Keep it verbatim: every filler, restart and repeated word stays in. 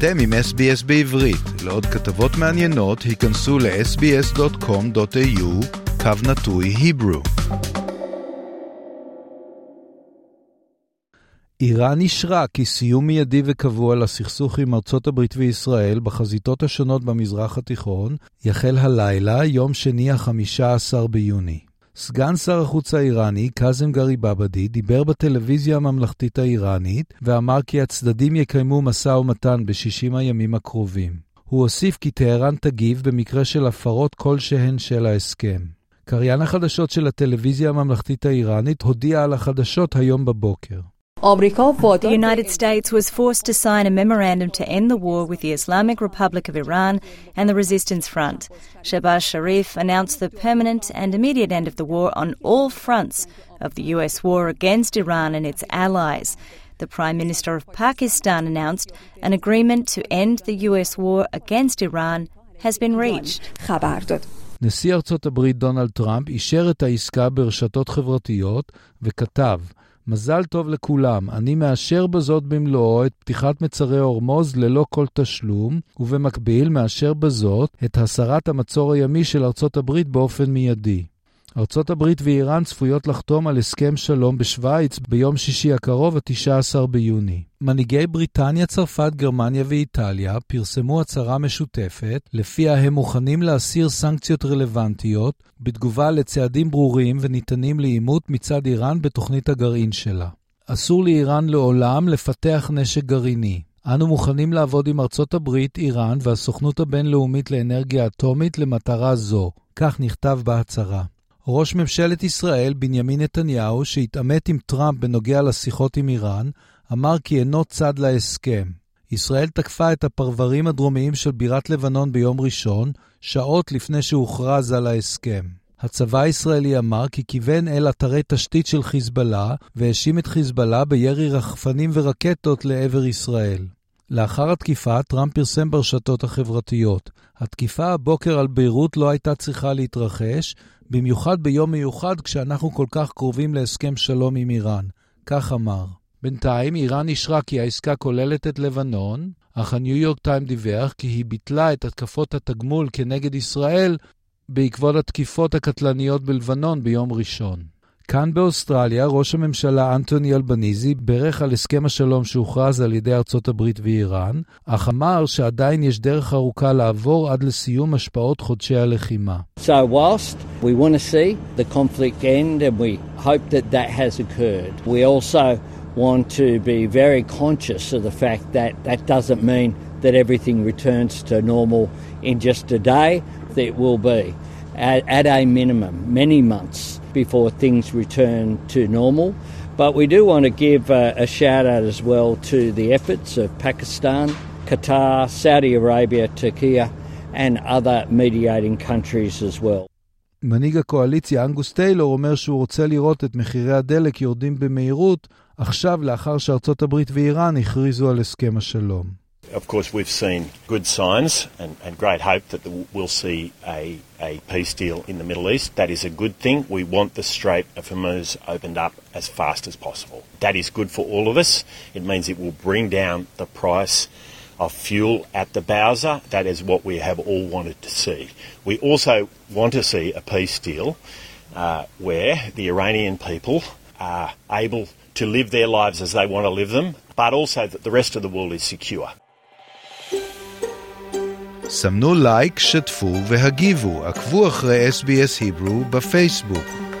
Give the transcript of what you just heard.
אתם עם אס בי אס בעברית. לעוד כתבות מעניינות, היכנסו ל-אס בי אס דוט קום דוט איי יו קו נטוי היברו. איראן אישרה כי סיום מיידי וקבוע לסכסוך עם ארצות הברית וישראל בחזיתות השונות במזרח התיכון יחל הלילה, יום שני ה-חמישה עשר ביוני. סגן שר החוץ האיראני, קאזם גריבאבדי, דיבר בטלוויזיה הממלכתית האיראנית ואמר כי הצדדים יקיימו משא ומתן ב-שישים הימים הקרובים. הוא הוסיף כי טהרן תגיב במקרה של הפרות כלשהן של ההסכם. קריין החדשות של הטלוויזיה הממלכתית האיראנית הודיע על החדשות היום בבוקר. The United States was forced to sign a memorandum to end the war with the Islamic Republic of Iran and the Resistance Front. Shehbaz Sharif announced the permanent and immediate end of the war on all fronts of the U S war against Iran and its allies. The Prime Minister of Pakistan announced an agreement to end the U S war against Iran has been reached. נשיא ארצות הברית דונלד טראמפ אישר את העסקה ברשתות חברתיות וכתב: מזל טוב לכולם, אני מאשר בזאת במלואו את פתיחת מצרי הורמוז ללא כל תשלום, ובמקביל מאשר בזאת את הסרת המצור הימי של ארצות הברית באופן מיידי. ארצות הברית ואיראן צפויות לחתום על הסכם שלום בשוויץ ביום שישי הקרוב, ה-תשעה עשר ביוני. מנהיגי בריטניה, צרפת, גרמניה ואיטליה פרסמו הצהרה משותפת, לפיה הם מוכנים להסיר סנקציות רלוונטיות בתגובה לצעדים ברורים וניתנים לאימות מצד איראן בתוכנית הגרעין שלה. אסור לאיראן לעולם לפתח נשק גרעיני. אנו מוכנים לעבוד עם ארצות הברית, איראן והסוכנות הבינלאומית לאנרגיה אטומית למטרה זו. כך נכתב בהצהרה. ראש ממשלת ישראל בנימין נתניהו, שהתעמת עם טראמפ בנוגע לשיחות עם איראן, אמר כי אינו צד להסכם. ישראל תקפה את הפרברים הדרומיים של בירת לבנון ביום ראשון, שעות לפני שהוכרז על ההסכם. הצבא הישראלי אמר כי כיוון אל אתרי תשתית של חיזבאללה, והאשים את חיזבאללה בירי רחפנים ורקטות לעבר ישראל. לאחר התקיפה, טראמפ פרסם ברשתות החברתיות: התקיפה הבוקר על ביירות לא הייתה צריכה להתרחש, במיוחד ביום מיוחד כשאנחנו כל כך קרובים להסכם שלום עם איראן. כך אמר. בינתיים איראן אישרה כי העסקה כוללת את לבנון, אך הניו יורק טיים דיווח כי היא ביטלה את התקפות התגמול כנגד ישראל בעקבות התקיפות הקטלניות בלבנון ביום ראשון. כאן באוסטרליה, ראש הממשלה אנטוני אלבניזי ברך על הסכם השלום שהוכרז על ידי ארצות הברית ואיראן, אך אמר שעדיין יש דרך ארוכה לעבור עד לסיום השפעות חודשי הלחימה. So whilst we want to see the conflict end and we hope that that has occurred, we also want to be very conscious of the fact that that doesn't mean that everything returns to normal in just a day. It will be at, at a minimum many months before things return to normal. But we do want to give a, a shout out as well to the efforts of Pakistan, Qatar, Saudi Arabia, Turkey and other mediating countries as well. מנהיג הקואליציה אנגוס טיילור אומר שהוא רוצה לראות את מחירי הדלק יורדים במהירות עכשיו לאחר שארצות הברית ואיראן הכריזו על הסכם השלום. Of course, we've seen good signs and, and great hope that the, we'll see a, a peace deal in the Middle East. That is a good thing. We want the Strait of Hormuz opened up as fast as possible. That is good for all of us. It means it will bring down the price of fuel at the Bowser. That is what we have all wanted to see. We also want to see a peace deal uh, where the Iranian people are able to live their lives as they want to live them, but also that the rest of the world is secure. סמנו לייק, שתפו והגיבו. עקבו אחרי אס בי אס היברו בפייסבוק.